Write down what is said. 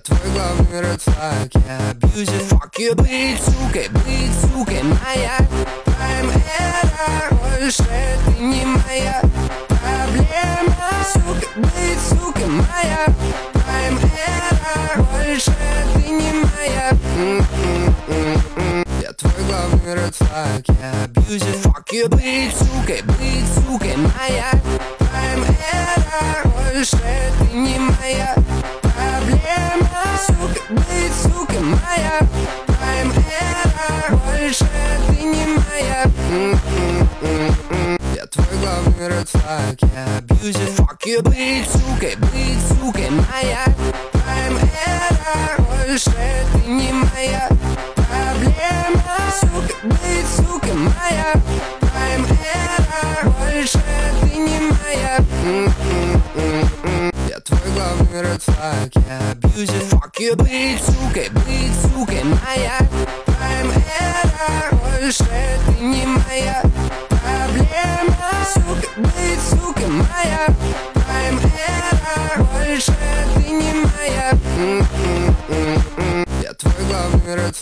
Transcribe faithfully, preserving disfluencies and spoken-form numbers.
твой главный red flag, я абьюзер. Fuck you, быть сукой, быть сукой моя прайм-эра. Больше ты не моя проблема. Сука, быть сукой моя прайм-эра. Больше ты не моя. Я твой главный red flag, я абьюзер. Fuck you, быть сукой, быть сукой моя прайм-эра. Больше ты не моя проблема. Сука, быть сукой моя прайм-эра. Больше ты не моя. Я твой главный red flag, я абьюзер. Fuck you, быть сукой, быть сукой моя прайм-эра. Больше ты не моя проблема. Сука, быть сукой моя прайм-эра. Больше ты не моя. Я твой главный red flag, я абьюзер. Fuck you, быть сукой, быть сукой моя прайм-эра. Больше ты не моя проблема. Сука, быть сукой моя